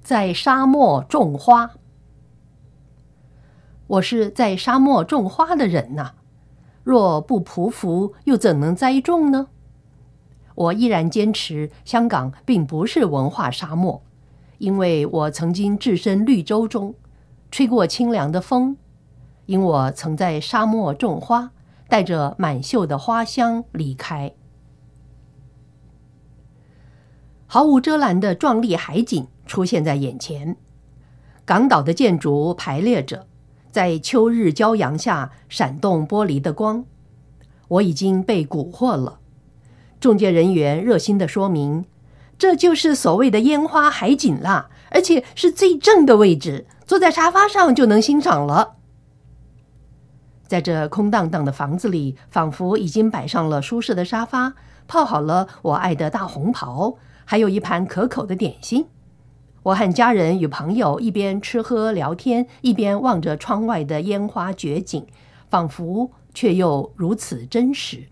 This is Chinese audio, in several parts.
在沙漠种花。我是在沙漠种花的人呐，若不匍匐，又怎能栽种呢？我依然坚持，香港并不是文化沙漠，因为我曾经置身绿洲中，吹过清凉的风，因我曾在沙漠种花，带着满袖的花香离开。毫无遮拦的壮丽海景出现在眼前，港岛的建筑排列着，在秋日骄阳下闪动玻璃的光。我已经被蛊惑了。中介人员热心地说明，这就是所谓的烟花海景啦，而且是最正的位置，坐在沙发上就能欣赏了。在这空荡荡的房子里，仿佛已经摆上了舒适的沙发，泡好了我爱的大红袍，还有一盘可口的点心。我和家人与朋友一边吃喝聊天，一边望着窗外的烟花绝景，仿佛却又如此真实。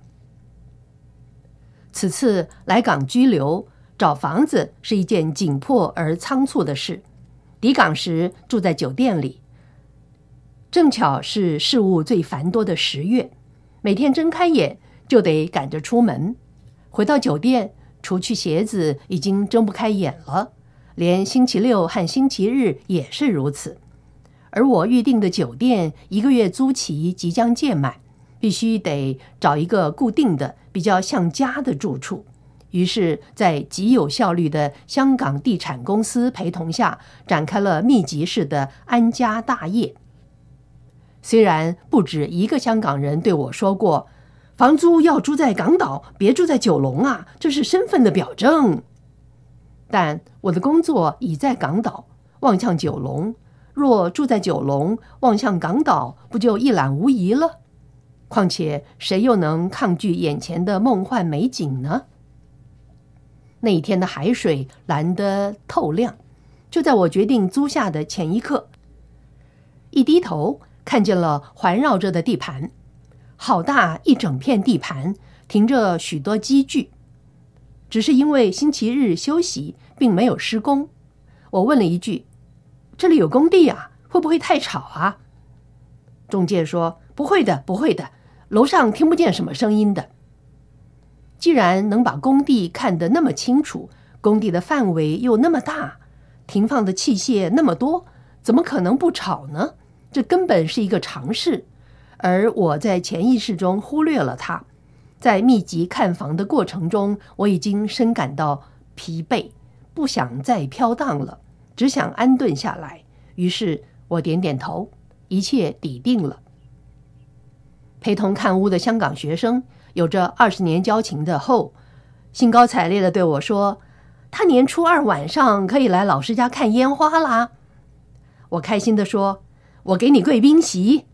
此次来港居留，找房子是一件紧迫而仓促的事。抵港时住在酒店里，正巧是事务最繁多的10月，每天睁开眼就得赶着出门。回到酒店，除去鞋子已经睁不开眼了，连星期六和星期日也是如此。而我预定的酒店1个月租期即将届满，必须得找一个固定的、比较像家的住处。于是在极有效率的香港地产公司陪同下，展开了密集式的安家大业。虽然不止一个香港人对我说过，房租要住在港岛，别住在九龙啊，这是身份的表证。但我的工作已在港岛，望向九龙，若住在九龙，望向港岛，不就一览无遗了？况且谁又能抗拒眼前的梦幻美景呢？那一天的海水蓝得透亮，就在我决定租下的前一刻，一低头看见了环绕着的地盘，好大一整片地盘，停着许多机具。只是因为星期日休息，并没有施工。我问了一句：“这里有工地啊，会不会太吵啊？”中介说：“不会的，不会的，楼上听不见什么声音的。”既然能把工地看得那么清楚，工地的范围又那么大，停放的器械那么多，怎么可能不吵呢？这根本是一个常识，而我在潜意识中忽略了它。在密集看房的过程中，我已经深感到疲惫，不想再飘荡了，只想安顿下来。于是我点点头，一切底定了。陪同看屋的香港学生有着20年交情的后，兴高采烈地对我说，他年初2晚上可以来老师家看烟花啦。我开心地说，我给你贵宾席。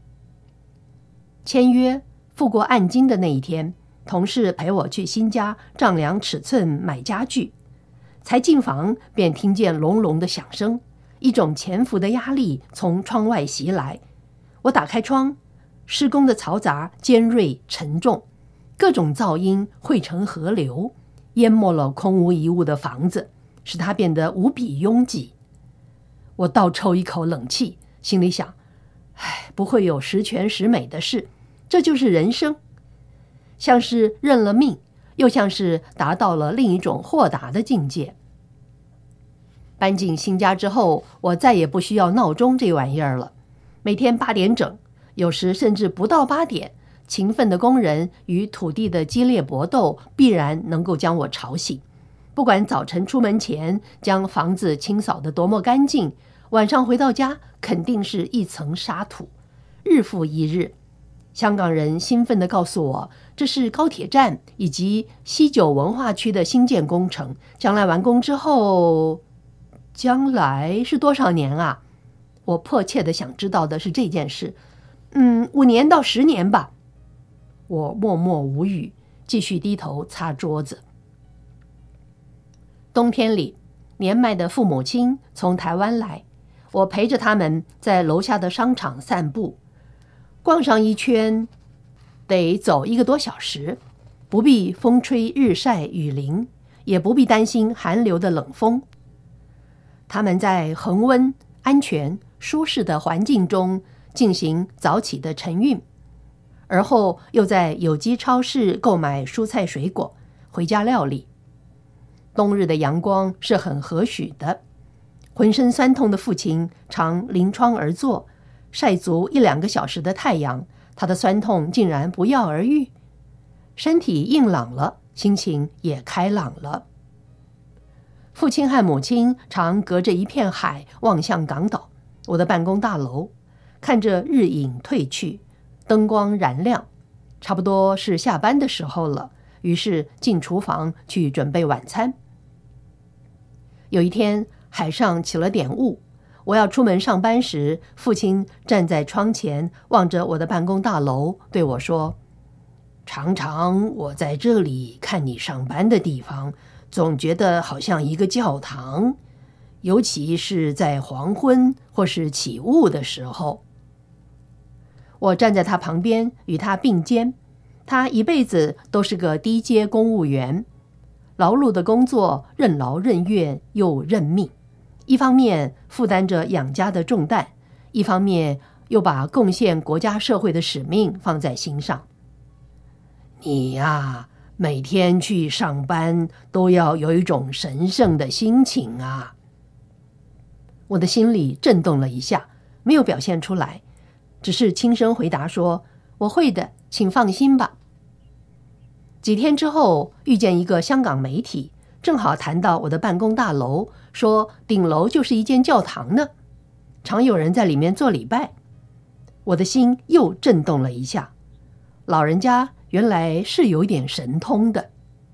签约付过按金的那一天，同事陪我去新家丈量尺寸买家具，才进房便听见隆隆的响声，一种潜伏的压力从窗外袭来。我打开窗，施工的嘈杂尖锐沉重，各种噪音汇成河流，淹没了空无一物的房子，使它变得无比拥挤。我倒抽一口冷气，心里想，不会有十全十美的事，这就是人生。像是认了命，又像是达到了另一种豁达的境界。搬进新家之后，我再也不需要闹钟这玩意儿了。每天8点整，有时甚至不到8点，勤奋的工人与土地的激烈搏斗必然能够将我吵醒。不管早晨出门前将房子清扫得多么干净，晚上回到家肯定是一层沙土。日复一日，香港人兴奋地告诉我，这是高铁站以及西九文化区的新建工程，将来完工之后，将来是多少年啊？我迫切地想知道的是这件事。5年到10年吧。我默默无语，继续低头擦桌子。冬天里，年迈的父母亲从台湾来，我陪着他们在楼下的商场散步，逛上一圈得走1个多小时，不必风吹日晒雨淋，也不必担心寒流的冷风。 他们在恒温、安全、舒适的环境中进行早起的晨运，而后又在有机超市购买蔬菜水果，回家料理。冬日的阳光是很和煦的，浑身酸痛的父亲常临窗而坐，晒足1-2个小时的太阳，他的酸痛竟然不药而愈，身体硬朗了，心情也开朗了。父亲和母亲常隔着一片海望向港岛，我的办公大楼，看着日影褪去，灯光燃亮，差不多是下班的时候了，于是进厨房去准备晚餐。有一天，海上起了点雾，我要出门上班时，父亲站在窗前，望着我的办公大楼，对我说：“常常我在这里看你上班的地方，总觉得好像一个教堂，尤其是在黄昏或是起雾的时候。”我站在他旁边，与他并肩。他一辈子都是个低阶公务员，劳碌的工作，任劳任怨又认命，一方面负担着养家的重担，一方面又把贡献国家社会的使命放在心上。你呀，每天去上班都要有一种神圣的心情啊。我的心里震动了一下，没有表现出来，只是轻声回答说：“我会的，请放心吧。”几天之后，遇见一个香港媒体，正好谈到我的办公大楼，说顶楼就是一间教堂呢，常有人在里面做礼拜。我的心又震动了一下，老人家原来是有一点神通的。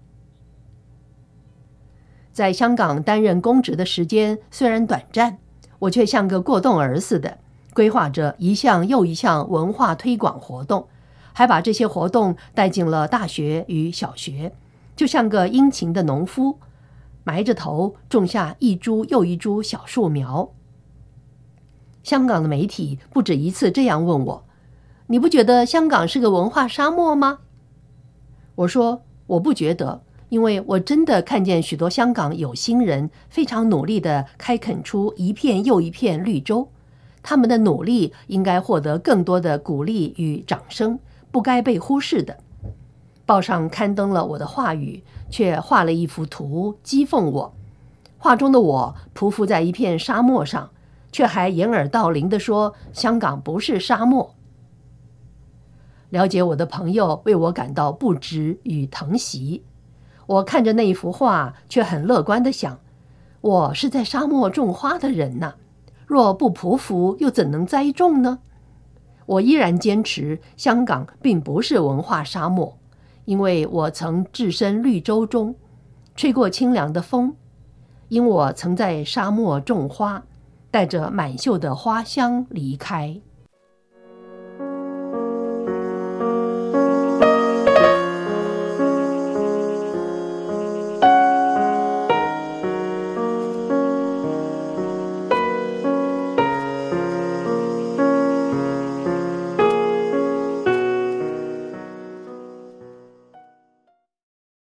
在香港担任公职的时间虽然短暂，我却像个过动儿似的，规划着一项又一项文化推广活动，还把这些活动带进了大学与小学，就像个殷勤的农夫，埋着头种下一株又一株小树苗。香港的媒体不止一次这样问我：“你不觉得香港是个文化沙漠吗？”我说：“我不觉得，因为我真的看见许多香港有心人非常努力地开垦出一片又一片绿洲，他们的努力应该获得更多的鼓励与掌声，不该被忽视的。”报上刊登了我的话语，却画了一幅图讥讽我。画中的我匍匐在一片沙漠上，却还掩耳盗铃地说香港不是沙漠。了解我的朋友为我感到不值与疼惜。我看着那一幅画，却很乐观地想，我是在沙漠种花的人呐，若不匍匐，又怎能栽种呢？我依然坚持，香港并不是文化沙漠，因为我曾置身绿洲中，吹过清凉的风，因我曾在沙漠种花，带着满袖的花香离开。